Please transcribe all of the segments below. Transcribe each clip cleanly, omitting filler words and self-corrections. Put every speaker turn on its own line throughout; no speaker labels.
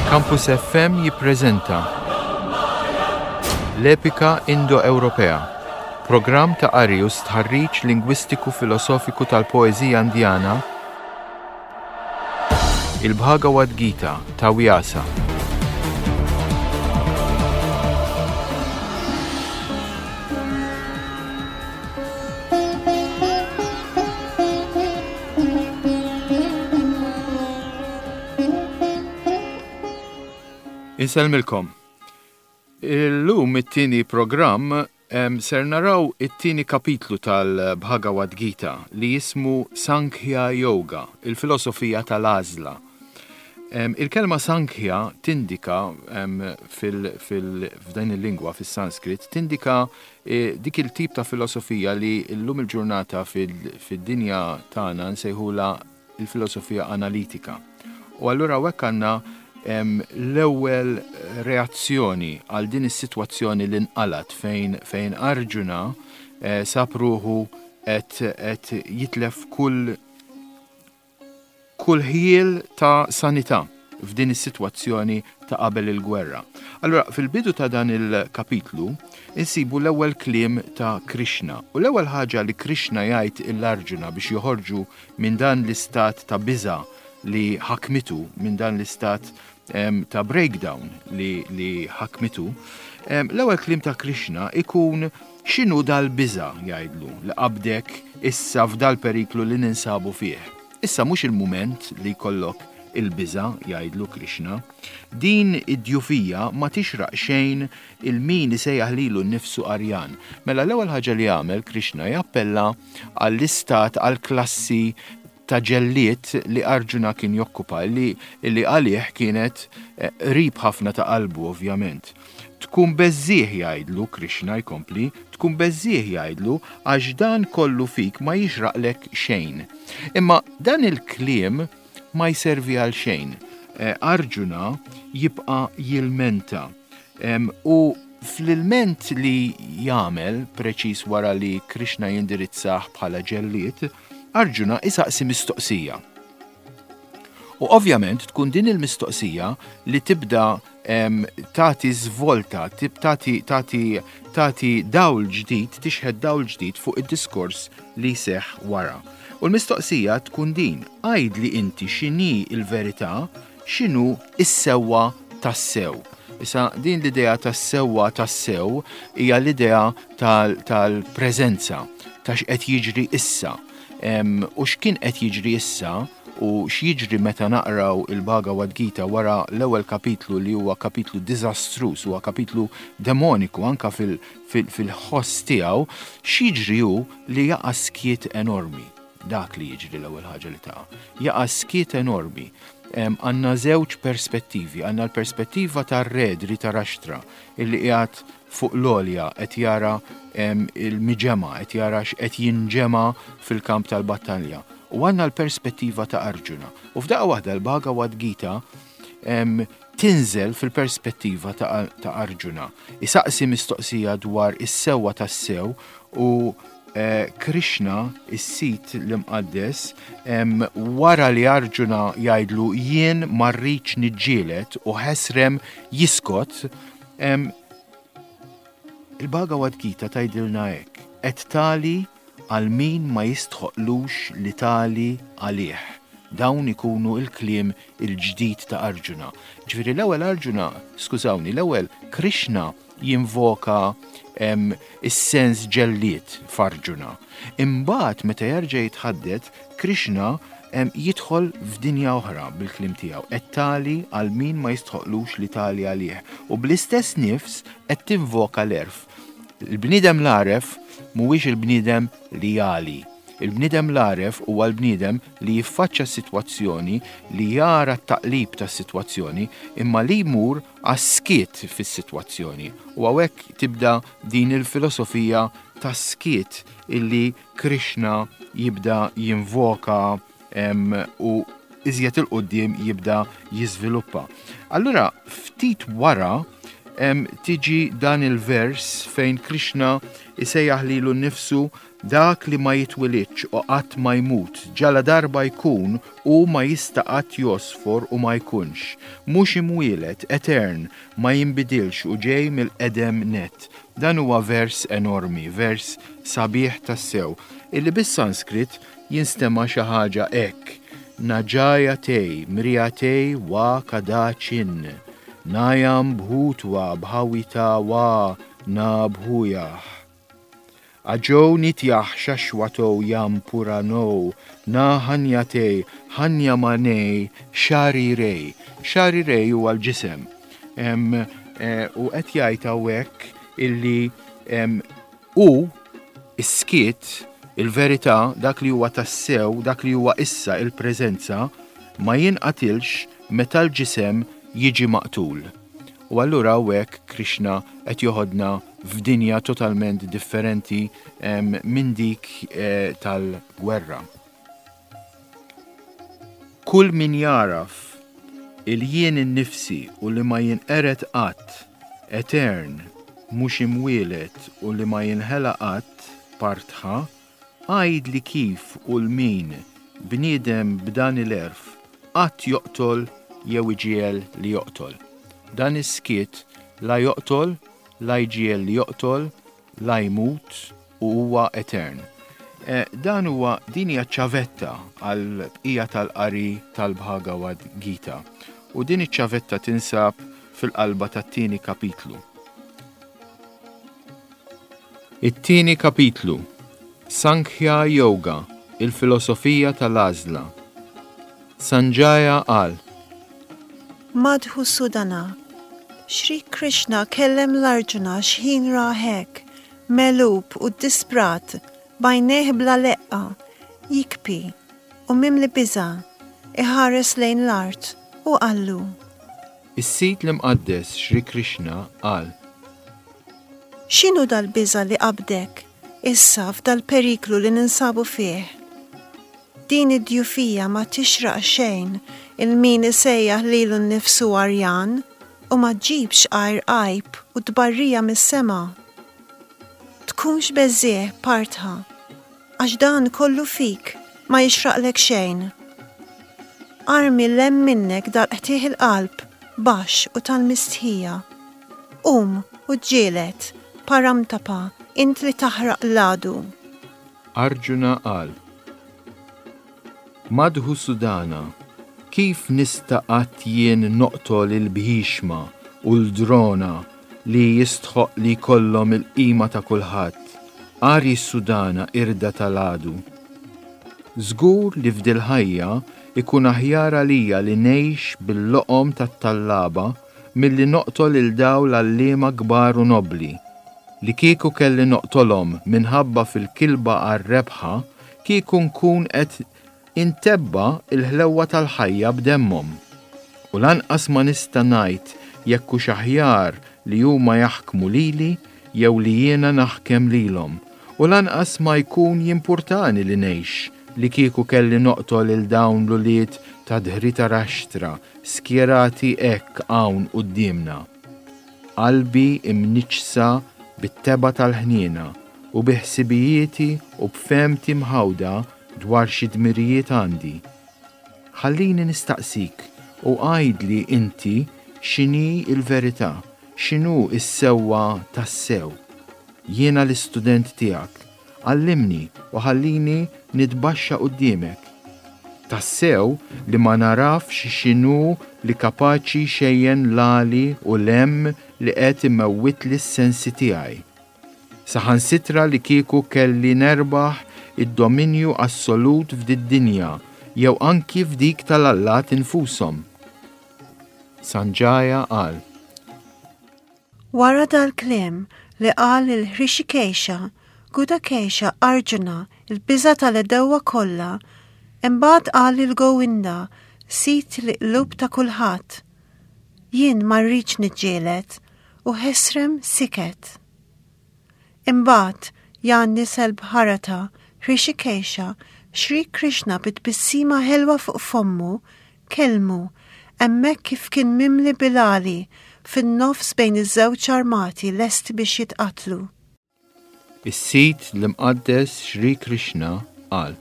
Campus FM jippreżenta l-Epika Indo-Ewropea, programm ta' qari u stħarriġ lingwistiku filosofiku tal-poeżija Indjana, il-Bhagavad Gita ta' Vyasa. Inselmilkom. Illum it-tieni programm ser naraw it-tieni kapitlu tal-Bhagavad Gita li jismu Sankhya Yoga, il-filosofija tal-għażla. Il-kelma Sankhya tindika f'din il-lingwa fis-Sanskrit tindika dik il-tip ta' filosofija li llum il-ġurnata fid-dinja tagħna nsejħula il-filosofija analitika. U allura hekk għandna l-ewwel reazzjoni għal din is-sitwazzjoni li nqalat fejn Arjuna sab ruħu qed jitlef kull ħiel ta' sanità f'din is-sitwazzjoni ta' qabel il-gwerra. Allura fil-bidu ta' dan il-kapitlu insibu l-ewwel kliem ta' Krishna. U l-ewwel ħaġa li Krishna jgħid il-Arjuna biex joħorġu minn dan l-istat ta' biża' li ħakmitu, minn dan l-istat ta' breakdown li ħakmitu, l-ewwel kliem ta' Krishna ikun x'inhu dal-biża' jgħidlu li qabdek issa f'dal periklu li ninsabu fih. Issa mhux il-mument li jkollok il-biża' jgħidlu Krishna. Din id-djufija ma tixraq xejn il-min isejjaħ lilu nnifsu Arjan. Mela l-ewwel ħaġa li jagħmel Krishna jappella għall-istat għall-klassi ta' ġelliet li Arjuna kien jokkupa li għalih kienet qrib ħafna ta' qalbu ovvjament. Tkun beżżieħ jgħidlu Krishna jkompli, tkun beżżieħ jgħidlu għax dan kollu fik ma jixraqlek xejn. Imma dan il-kliem ma jservi għal xejn. Arjuna jibqa' jilmenta u fl-ilment li jagħmel preċiż wara li Krishna jindirizzah bħala ġelliet, Arjuna isaqsi mistoqsija. U ovvjament tkun din il-mistoqsija li tibda tagħti żvolta, tagħti dawl ġdid, tixħed dawl ġdid fuq id-diskors li seħħ wara. U l-mistoqsija tkun din, għajdli inti x'inhi l-verità, x'inhu is-sewwa tas-sew. Issa din l-idea tas-sewwa tas-sew hija l-idea tal-preżenza ta' x'qed jiġri issa. U x'kien qed jiġri issa u x'jiġri meta naqraw il-Bhagavad Gita wara l-ewwel kapitlu li huwa kapitlu diżastruż, huwa kapitlu demoniku anke fil-ħoss tiegħu, x'jiġri hu li jaqa' skiet enormi. Dak li jiġri l-ewwel ħaġa li taqa'. Jaqa' skiet enormi. Għandna żewġ perspettivi, għandna l-perspettiva tar-re Dhritarashtra illi qiegħed fuq l-għolja qed jara il-miġema, qed jara x'qed jinġema fil-kamp tal-battalja. U għandna l-perspettiva ta' Arjuna. U f'daqqa waħda l-Bhagavad Gita tinżel fil-perspettiva ta' Arjuna. Isaqsi mistoqsija dwar is-sewwa tas-sew u Krishna, is-sit l-imqaddes, wara li Arjuna jgħidlu jien ma rridx niġġieled u ħesrem jiskot, il-Bhagavad Gita tgħidilna hekk, qed tali għal min ma jistħoqlux li tali għalih. Dawn ikunu il-kliem il-ġdid ta' Arjuna. Ġifieri l-ewwel Krishna jinvoka is-sens ġelliet f'Arjuna. Imbagħad meta jerġa' jitħaddet, Krishna jidħol f'dinja oħra bil-kliem tiegħu. Qed tali għal min ma jistħoqlux li tali għalih. U bl-istess nifs qed tinvoka l-erf. Il-bniedem l-għaref mhuwiex il-bniedem li jali. Il-bniedem l-għaref huwa l-bniedem li jiffaċċja s-sitwazzjoni, li jara t-taqlib tas-sitwazzjoni, imma li jmur għas-skiet fis-sitwazzjoni. U hawnhekk tibda din il-filosofija tas-skiet illi Krishna jibda jinvoka u iżjed il-qudiem jibda jiżviluppa. Allura ftit wara tiġi dan il-vers fejn Krishna isejjaħ lilu nnifsu dak li ma jitwilidx u qatt ma jmut, ġala darba jkun u ma jista' qatt josfor u ma jkunx, mhux imwieled, etern, ma jinbidilx u ġej mill-qedem net. Dan huwa vers enormi, vers sabiħ tassew, illi bis-Sanskrit jinstema' xi ħaġa hekk. Naġajatej, mrijatej wa kadaċin, najam bħutwa bħawita wa na bħujah. Aġow nitjaħ xaxwatow jam puranow, na ħanjatej, ħanjamanej, xarirej. Xarirej huwa l-ġisem. U qed jgħid hawnhekk illi u is-skiet, il-verità, dak li huwa tassew, dak li huwa issa il-preżenza, ma jinqatilx meta l-ġisem jiġi maqtul. U allura hawnhekk Krishna qed joħodna f'dinja totalment differenti minn dik tal-gwerra. Kull min jaraf il-jien innifsi u li ma jinqeret qatt, etern, mhux imwieled u li ma jinħela qatt partħa, għajd li kif u l-min bniedem b'dan il-erf qatt joqtol jew iġiel li joqtol. Dan is-skiet la joqtol, la jġiel li joqtol, la jmut u huwa etern. Dan huwa din hija ċavetta għal bqija tal-qari tal-Bhagavad Gita. U din iċ-ċavetta tinsab fil-qalba tat-tieni kapitlu. It-tieni kapitlu. Sankhya Yoga, il-filosofija tal-għażla. Sanjaya qal:
Madhusudana, Shri Krishna kellem l-Arjuna x'ħin raħek, melub u disprat, bajneħ bla leqqa, jikpi u mimli biża, iħares lejn l-art u qallu.
Is-Sit l-Imqaddes Shri Krishna qal:
X'inhu dal-biża li qabdek, issa f'dal-periklu li ninsabu fih? Din id-djufija ma tixraq xejn il-min isejjaħ lilu nnifsu Arjan u ma ġibx għajr qajb u tbarrija mis-sema. Tkunx beżżieħ partħa, għax dan kollu fik ma jixraqlek xejn. Armi lem minnek dal-qtieħ il-qalb baxx u tal-mistħija. U ġielet, paramtapa, int li taħraq l-għadu.
Arjuna qal: Madhusudana, kif nista' qatt jien noqtol il-bħixma u l-drona li jistħoq li jkollhom il-qima ta' kulħadd, Ari Sudana irda tal-għadu. Żgur li f'dil ħajja ikun aħjar għalija li ngħix bil-loqom tat-tallaba milli noqtol il-dawl għalliema kbar u nobbli, li kieku kelli noqtolhom minħabba fil-kilba għar-rebħa kieku nkun qed intebba il-ħlewwa tal-ħajja b'demmhom. U lanqas ma nista' ngħid jekk hux aħjar li huma jaħkmu lili jew li jiena naħkem lilhom. U lanqas ma jkun jimpurtani li ngħix li kieku kelli noqtol il-dawn l-ulied ta' dħrita raxtra skjerati hekk hawn qudiemna. Qalbi imniċsa bit-teba tal-ħniena u biħsibijieti u b'femti mħawda dwar xi dmirijiet għandi. Ħallini nistaqsik u għajdli inti x'inhi l-verità, x'inhu s-sewwa tas-sew. Jiena l-istudent tiegħek, għallimni u ħallini nitbaxxa quddiemek. Tas-sew li ma narafx x'inhu li kapaċi xejjen l-għali u l-hemm li qed imewwitli s-sensi tiegħi. Saħansitra li kieku kelli nerbaħ id-dominju assolut f'did-dinja jew anki f'dik tal-allat infushom. Sanjaya qal:
Wara dal-kliem li qal il-Hrishikesha, Gudakesha Arjuna il-biża tal-edewwa kollha, imbagħad qal il-Gowinda sit li qlub ta' kulħadd. Jien ma rridx niġġieled u ħesrem siket. Imbagħad Jannis el-Bharata Hrishikesha, Shri Krishna bitbissima ħelwa fuq fommu, kelmu, hemmhekk kif kien mimli bilali fin-nofs bejn iż-żewġ armati lesti biex jitqatlu.
Is-Sit l-Imqaddes Shri Krishna qal: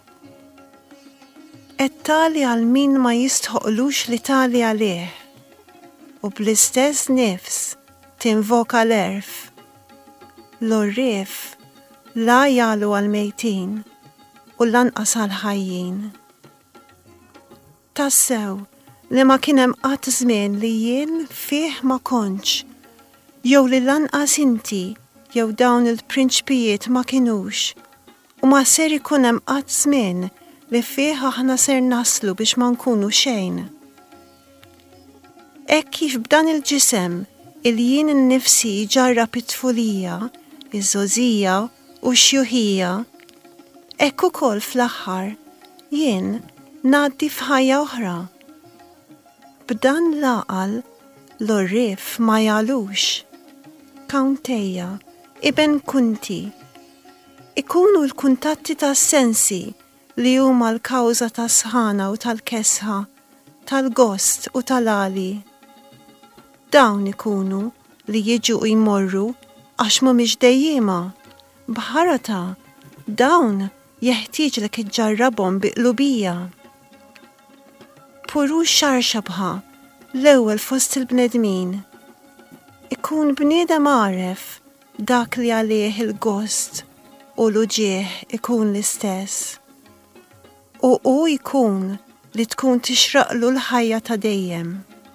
Tali għal min ma jistħoqlux li tali għalih, u bl-istess nifs tinvoka l-erf. L-orrif la jalu għal-mejtin u lanqas għal-ħajjin. Tassew li ma kienem qatt żmien li jien fih ma kontx, jew li lanqas inti jew dawn il-prinċpijiet ma kinux, u ma ser ikun hemm qatt żmien li fih aħna ser naslu biex ma nkunu xejn. Hekk kif b'dan il-ġisem il-jien innifsi ġarrab it-tfulija, iż-żożija u x-xjuħija, hekk ukoll fl-aħħar jien ngħaddi f'ħajja oħra. B'dan l-għaqal l-orrif ma jgħalux. Kawntejja, Ibn Kunti. Ikunu l-kuntatti tas-sensi li huma l-kawża tas-sħana u tal-kesħa, tal-gost u tal-għali. Dawn ikunu li jiġu u jmorru għax mhumiex dejjema. Bħarata, dawn jeħtieġlek iġġarrabhom bi qlubija. Puru xarxabħa l-ewwel fost il-bnedmin. Ikun bniedem għaref dak li għalih il-gost u l-uġieħ ikun l-istess. U jkun li tkun tixraqlu l-ħajja ta' dejjem.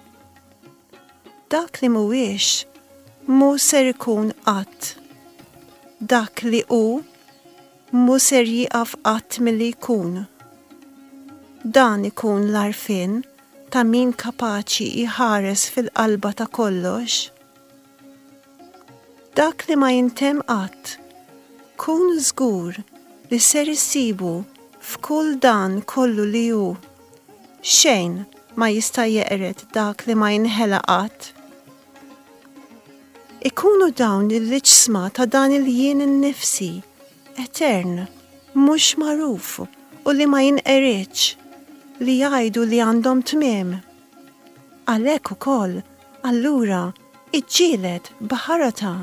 Dak li mhuwiex mu ser ikun qatt. Dak li hu mu ser jieqaf qatt milli jkun. Dan ikun l-arfin ta' min kapaċi jħares fil-qalba ta' kollox. Dak li ma jintem qatt, kun żgur li ser issibu f'kull dan kollu li hu. Xejn ma jista' jeqret dak li ma jinħela qatt. Ikunu dawn il-liġsma ta' dan il-jien innifsi, etern, mhux magħruf u li ma jinqeritx, li jgħidu li għandhom tmiem. Għalhekk ukoll, allura iġġieled b'ħarata.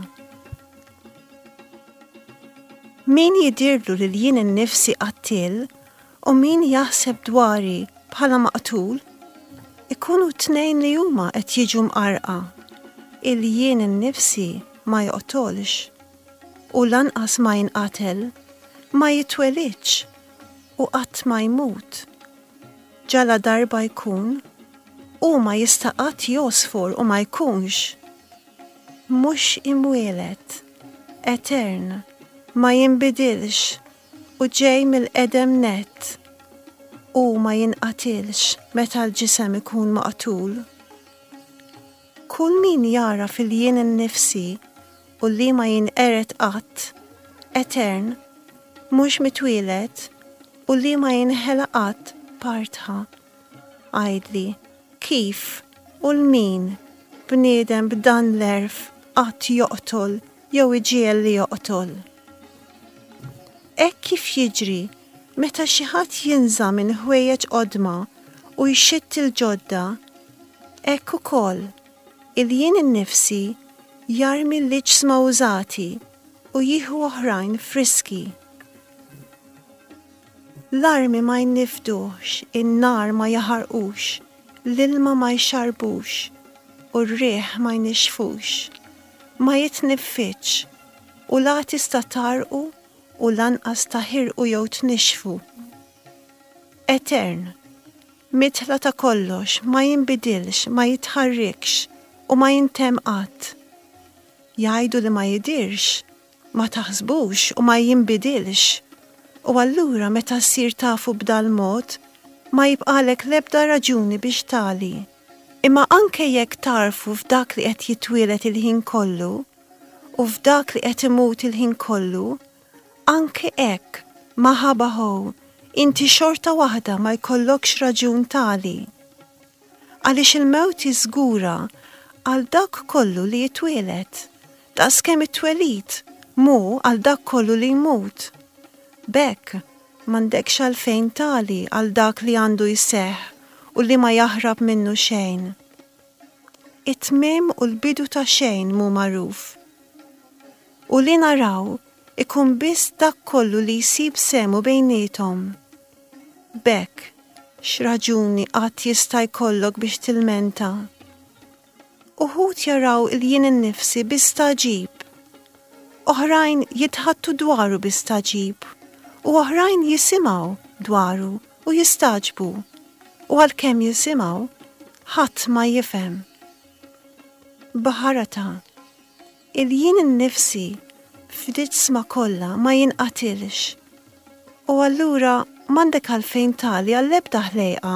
Min jidirlu li jien innifsi qattil u min jaħseb dwari bħala maqtul, ikunu tnejn li huma qed jiġu mqarqa. Il-jien innifsi ma joqtolx u lanqas ma jinqatel, ma jitwelidx u qatt ma jmut. Ġala darba jkun u ma jista' qatt josfor u ma jkunx. Mhux imwielet, etern, ma jinbidilx u ġej mill-qedem nett u ma jinqatilx meta l-ġisem ikun maqtul. Kull min jara fil-jien innifsi u li ma jinqeret qatt, etern, mhux mitwielet u li ma jinħela qatt partħa. Għajdli kif u l-min bniedem b'dan l-erf qatt joqtol jew iġiel li joqtol. Hekk kif jiġri meta xi ħadd jinża minn ħwejjeġ qodma u jxitt il-ġodda, hekk ukoll il-jien innifsi jarmi l-liġsma użati u jieħu oħrajn friski. L-armi ma jnifdux, in-nar ma jaħarqux, l-ilma ma jxarbux u r-riħ ma jnixfux, ma jitniffitx u la tista' tarqu u lanqas taħirqu jew tnixfu. Etern, mitla ta' kollox, ma jinbidilx, ma jitħarrikx u ma jintem qatt. Jgħidu li ma jidirx, ma taħsbux u ma jinbidilx. U allura meta ssir tafu b'dal mod, ma jibqalek l-ebda raġuni biex tali. Imma anke jekk tarfu f'dak li qed jitwielet il-ħin kollu u f'dak li qed imut il-ħin kollu, anke hekk ma ħabaħu inti xorta waħda ma jkollokx raġun tali. Għaliex il-mewt iżgura għal dak kollu li jitwielet, daqskemm it-twelid mu għal dak kollu li jmut. Bekk m'għandekx għalfejn tali għal dak li għandu jseħħ u li ma jaħrab minnu xejn. It-tmiem u l-bidu ta' xejn mu magħruf. U li naraw ikun biss dak kollu li jsib semu bejnietom. Bekk, x'raġuni qatt jista' jkollok biex tilmenta. Uħud jaraw il-jien innifsi bistaġib, oħrajn jitħattu dwaru bistaġib, u oħrajn jisimgħu dwaru u jistaġbu, u għalkemm jisimgħu, ħadd ma jifhem. Baħarata, il-jien innifsi f'diet sma kollha ma jinqatilx, u allura m'għandek għalfejn tali għall-ebda ħlejqa.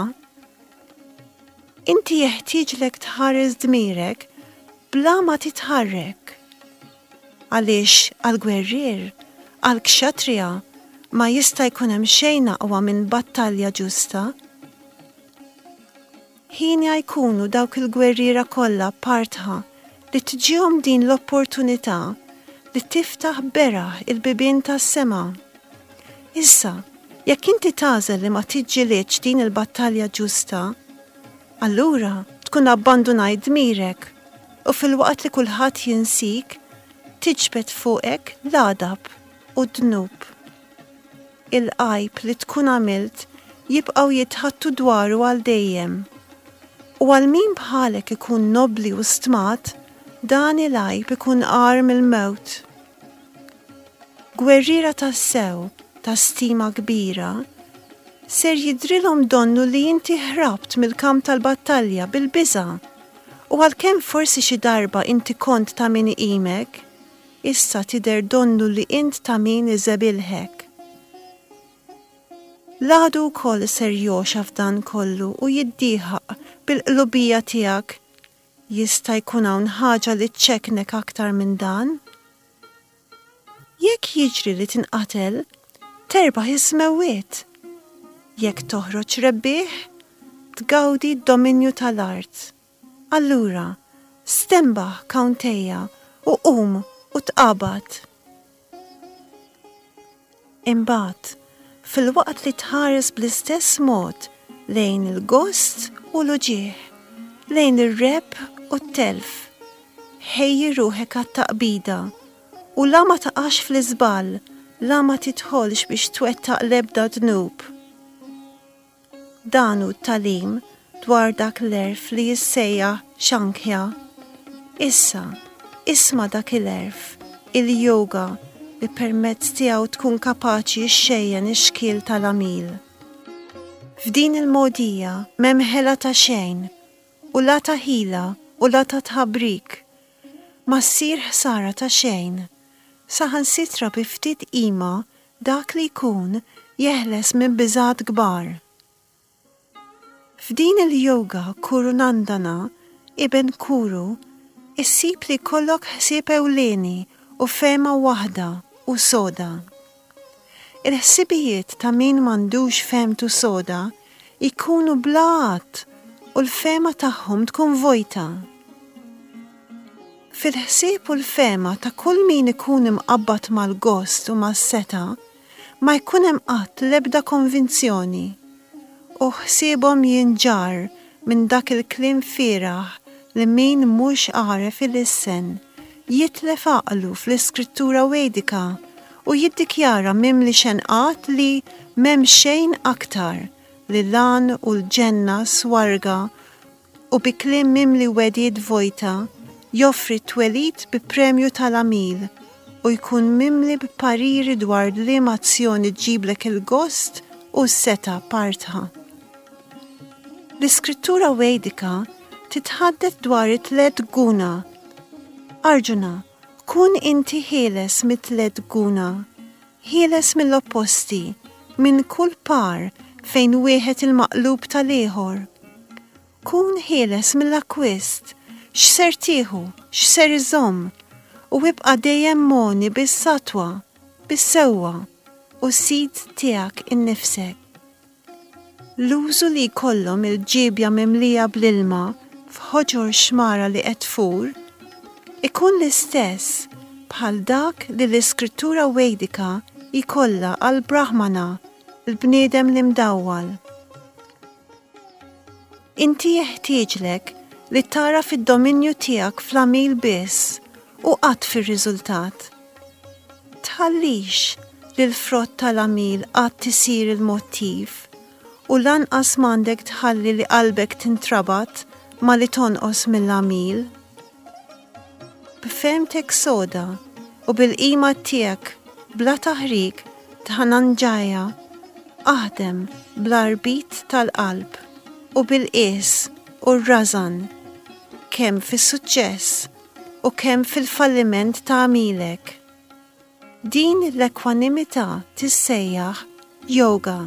Inti jeħtieġlek tħares dmirek bla ma titħarrek. Għaliex għall-gwerrier, għall-kxatrija ma jista' jkun hemm xejn aqwa minn battalja ġusta. Ħina jkunu dawk il-gwerriera kollha partħa li tġihom din l-opportunità li tiftaħ beraħ il-bibien tas-sema. Issa, jekk inti tażel li ma tiġġielitx din il-battalja ġusta, allura tkun abbandunajt dmirek u fil-waqt li kulħadd jinsik tiġbed fuqek l-għadab u d-dnub. Il-qajb li tkun għamilt jibqgħu jitħattu dwaru għal dejjem. U għal min bħalek ikun nobli u stmat, dan il-qajb ikun qar mill-mewt. Gwerriera tas-sew ta' stima kbira ser jidrilhom donnu li inti ħrabt mill-kamp tal-battalja bil-biża' u għalkemm forsi xi darba inti kont ta' min iqimek, issa tidher donnu li int ta' min iżebilħek. L-għadu wkoll ser joxa f'dan kollu u jiddieħaq bil-qlubija tiegħek. Jista' jkun hawn ħaġa li tċekknek aktar minn dan? Jekk jiġri li tinqatel, terbaħ is-smewiet. Jekk toħroġ rebbieħ, tgawdi d-dominju tal-art. Allura, stembaħ kawntejja u u tqabad. Imbagħad, fil-waqt li tħares bl-istess mod lejn il-gost u l-uġieħ, lejn ir-reb u t-telf, ħejji ruħek għat-taqbida u la ma taqax fl-iżball, la ma titħolx biex twettaq l-ebda dnub. Dan hu t-talim dwar dak l-erf li jissejjaħ xankja. Issa, isma' dak il-erf, il-yoga li permezz tiegħu tkun kapaċi xxejjen ix-xkiel tal-għamil. F'din il-modija m'hemm ħela ta' xejn u la ta' ħila u la ta' tħabbrik. Ma ssir ħsara ta' xejn. Saħansitra bi ftit qima dak li jkun jeħles minn biżgħat kbar. F'din il-yoga Kuru Nandana, Ibn Kuru, issib li kollok ħsieb ewlieni u fema waħda u soda. Il-ħsibijiet ta' min m'għandux femtu soda ikunu blaqat u l-fema tagħhom tkun vojta. Fil-ħsieb u l-fema ta' kull min ikun imqabbad mal-gost u mas-seta ma jkun hemm qatt l-ebda konvinzjoni u ħsiebhom jinġar minn dak il-kliem fieraħ li min mhux għaref il-issen jitlef għaqlu fl-iskrittura Wedika u jiddikjara mimli xenqat li m'hemm xejn aktar li lan u l-ġenna swarga u bi kliem mimli wedid vojta joffri twelid bi premju tal-għamil u jkun mimli bi pariri dwar l-emazzjoni ġiblek il-gost u s-seta partħa. L-iskrittura Wedika titħaddet dwar it-tliet guna. Arjuna, kun inti ħieles mit-tliet guna, ħieles mill-opposti, minn kull par fejn wieħed il-maqlub tal-ieħor. Kun ħieles mill-akwist, x'ser tieħu, x'ser iżomm, u ibqa' dejjem moni bis-satwa, bis-sewwa u sid tiegħek innifsek. L-użu li jkollhom il-ġibja mimlija bl-ilma f'ħoġor xmara li qed tfur ikun l-istess bħal dak li l-iskrittura Wedika jkollha għal Brahmana, l-bniedem li mdawwal. Inti jeħtieġlek li tara fid-dominju tiegħek fl-għamil biss u qatt fir-riżultat. tħallix li l-frott tal-għamil għad tisir il-mottiv u lanqas m'għandek tħalli li qalbek tintrabat ma li tonqos mill-għamil. B'fehmtek soda u bil-qima tiegħek bla taħrik tħananġaja aħdem bl-arbit tal-qalb u bil-qis u r-rażan kemm fis-suċċess u kemm fil-falliment ta' għamilek. Din l-ekwanimità tissejjaħ yoga.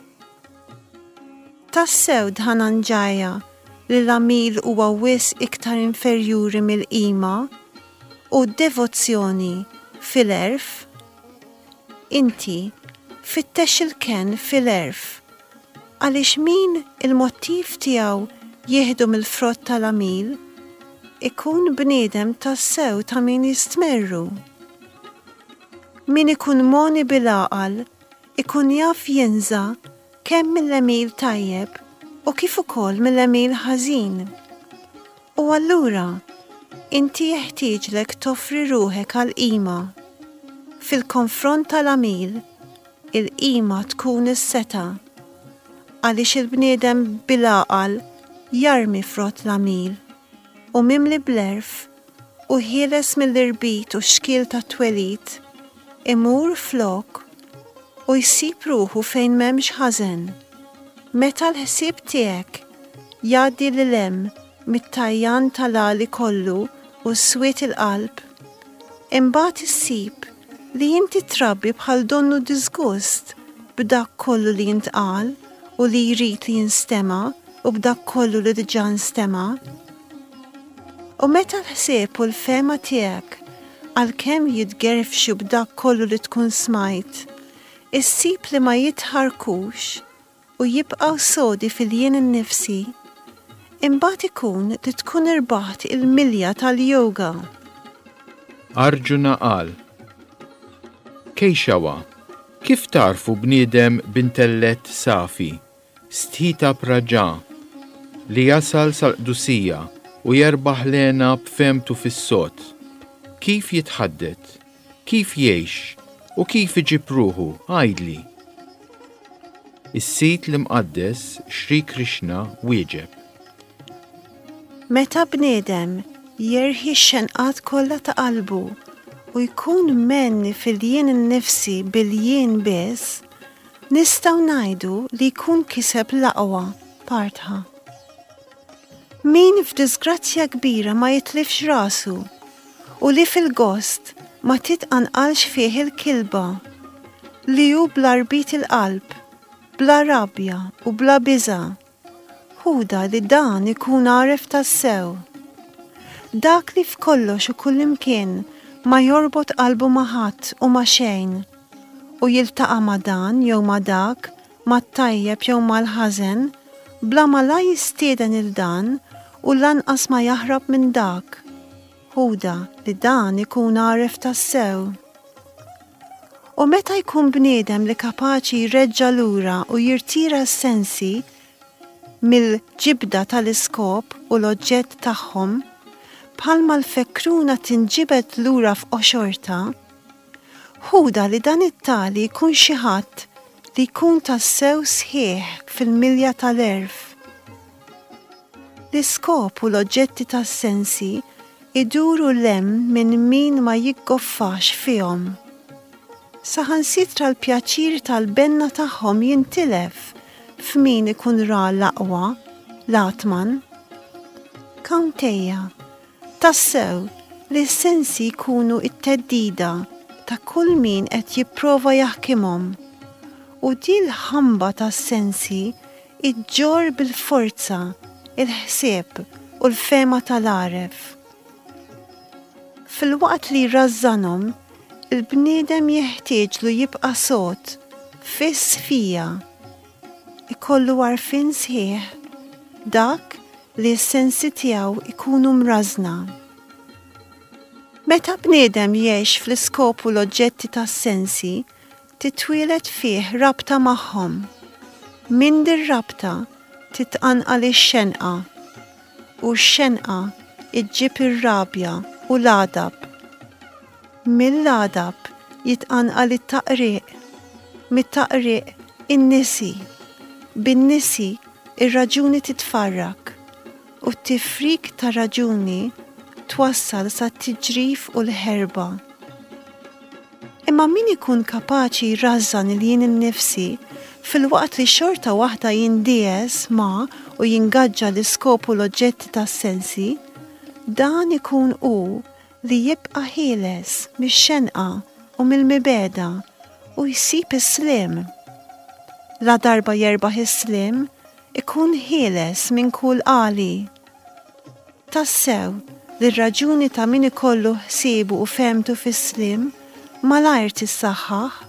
Tassew dħananġaja li l-għamil huwa wis iktar inferjuri mill-qima u d-devozzjoni fil-erf. Inti fittex il-ken fil-erf għaliex min il-mottiv tiegħu jieħdu mill-frott tal-għamil ikun bniedem tassew ta' min jistmerru. Min ikun moni bil-għaqal ikun jaf jinża kemm mill-għamil tajjeb u kif ukoll mill-għamil ħażin. U allura inti jeħtieġlek toffri ruħek għal-qima. Fil-konfront tal-għamil il-qima tkun is-seta għaliex il-bniedem bil-għaqal jarmi frott l-għamil u mimli bl-erf u ħieles mill-irbit u xkiel ta' twelid imur flok u jsib ruħu fejn m'hemmx ħażen. Meta l-ħsieb tiegħek jgħaddi l-lem mit-tajjan tal-għali kollu u s-swiet il-qalb, imbagħad issib li inti trabbi bħal donnu disgust b'dak kollu li jintqal u li jrid li jinstema' u b'dak kollu li diġà nstema'. U meta l-ħsieb u l-fema tiegħek għalkemm jitgerfxu b'dak kollu li tkun smajt, issib li ma jitħarkux u jibqgħu sodi fil-jien innifsi, imbagħad ikun li tkun irbaħt il-milja tal-yoga.
Arjuna qal: Kejxawa, kif tarfu bniedem b'intellett safi, sthita praġa, li jasal sal-qdusija u jerbaħ lena b'femtu fis-sod? Kif jitħaddet? Kif jgħix? U kif iġib ruħu? Għajdli. Is-sit l-imqaddes Shri Krishna wieġeb:
Meta bniedem jerħi x-xenqat kollha ta' qalbu u jkun menni fil-jien innifsi bil-jien biss, nistgħu ngħidu li jkun kiseb l-aqwa partħa. Min f'disgrazzja kbira ma jitlifx rasu u li fil-gost ma titqanqalx fih il-kilba, li hu bl-arbit il-qalb, bla rabja u bla biża', ħuda li dan ikun għaref tassew. Dak li f'kollox u kullimkien ma jorbot qalbu ma' ħadd u ma' xejn u jiltaqa' ma' dan jew ma' dak, ma' tajjeb jew mal-ħażen, bla ma la jistieden il-dan u lanqas ma jaħrab minn dak. Ħuda li dan ikun għaref tassew. U meta jkun bniedem li kapaċi jreġġa' lura u jirtira s-sensi mill-ġibda tal-iskop u l-oġġett tagħhom, bħalma l-fekruna tinġibed lura f'qoxorta, ħuda li dan it-tali jkun xi ħadd li jkun tassew sħiħ fil-milja tal-erf. L-iskop u l-oġġetti tas-sensi iduru lem minn min ma jiggoffax fihom. Saħansitra l-pjaċir tal-benna tagħhom jintilef f'min ikun ra l-aqwa, l-Atman. Kawntejja, tassew li s-sensi jkunu it-teddida ta' kull min qed jipprova jaħkimhom u di l-ħamba tas-sensi iġġor bil-forza il-ħsieb u l-fema tal-għaref. Fil-waqt li rażżanhom, il-bniedem jeħtieġlu jibqa' sod, fiss fija, ikollu għarfien sħiħ, dak li s-sensi tiegħu ikunu mrażna. Meta bniedem jgħix fl-iskop u l-oġġetti tas-sensi, titwieled fih rabta magħhom. Min dir-rabta titqanqal ix-xenqa u x-xenqa iġġib ir-rabja u l-għadab. Mill-għadab jitqanqal it-taqriq, mit-taqriq in-nisi, bin-nisi ir-raġuni titfarrak u t-tifrik ta' raġuni twassal sa t-tiġrif u l-ħerba. Imma min ikun kapaċi jrażżan il-jien innifsi fil-waqt li xorta waħda jindies ma' u jingaġġa l-iskopu l-oġġetti tas-sensi, dan ikun li jibqa' ħieles mix-xenqa u mill-mibeda u jsib is-slim. La darba jerbaħ is-slim ikun ħieles minn kull qali. Tassew li r-raġuni ta' min ikollu ħsiebu u femtu fis-slim malajr tissaħħaħ.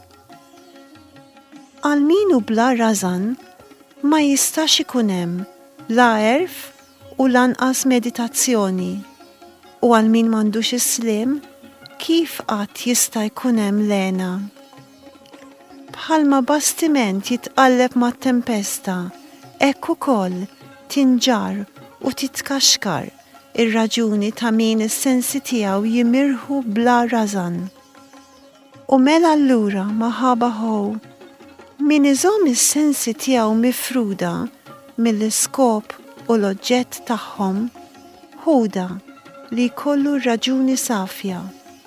Għal min hu bla rażan ma jistax ikun hemm la erf u lanqas meditazzjoni. U għal min m'għandux is-slim, kif qatt jista' jkun hemm lena? Bħalma bastiment jitqalleb mat-tempesta, hekk ukoll tinġar u titkaxkar ir-raġuni ta' min is-sensi tiegħu jimirħu bla rażan. U mela allura maħaba ħow, min iżomm is-sensi tiegħu mifruda mill-iskop u l-oġġett tagħhom, ħuda li jkollu raġuni safja.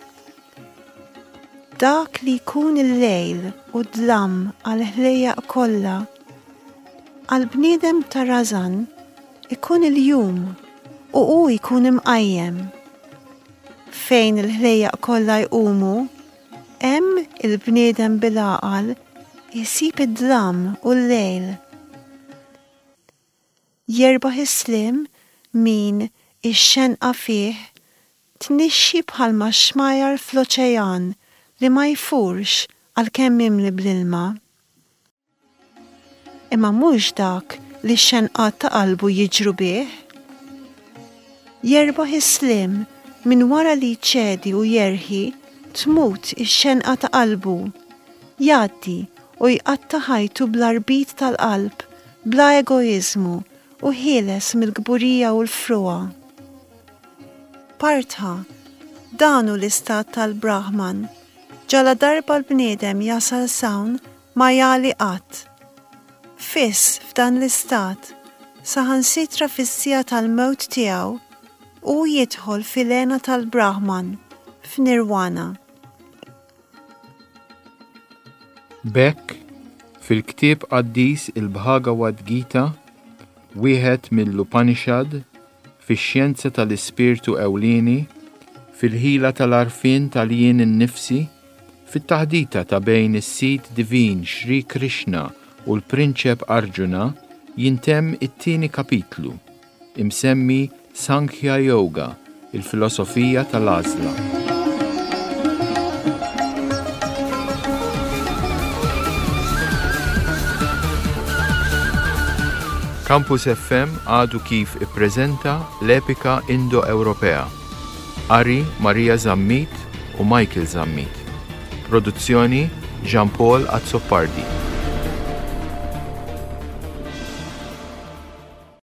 Dak li jkun il-lejl u dlam għal ħlejjaq kollha, għal bniedem ta' rażan ikun il-jum u hu jkun imqajjem. Fejn il-ħlejjaq kollha jqumu, hemm il-bniedem bil-għaqal jisib id-dlam u l-lejl. Jerbaħ is-slim min ix-xenqa fih tnixxi bħalma xmajar fl-oċean li ma jfurx għalkemm mimli bl-ilma. Imma mhux dak li x-xenqat ta' qalbu jiġru bih. Jerbaħ is-slim min wara li jċedi u jerħi tmut ix-xenqa ta' qalbu, jgħaddi u jqatta' ħajtu bl-arbit tal-qalb, bla egoizmu u ħieles mill-gburija u l-fruqa. Partha, dan hu l-istat tal-Brahman, ġala darba l-bniedem jasal sawn ma jali qatt. Fiss f'dan l-istat, saħansitra fis-sija tal-mewt tiegħu u jidħol fil-għena tal-Brahman f'nirwana.
Bekk, fil-ktieb qaddis il-Bhagavad Gita, wieħed mill-Upanishad, fix-xjenza tal-ispirtu ewlieni, fil-ħila tal-arfin tal-jien innifsi, fit-taħdita ta' bejn is-Sid Divin Shri Krishna u l-Prinċep Arjuna jintemm it-tieni kapitlu, imsemmi Sankhya Yoga, il-filosofija tal-għażla. Campus FM għadu kif ippreżenta l-epika Indo-Ewropea. Ari Marija Zammit u Michael Zammit. Produzzjoni Jean Paul Azzopardi.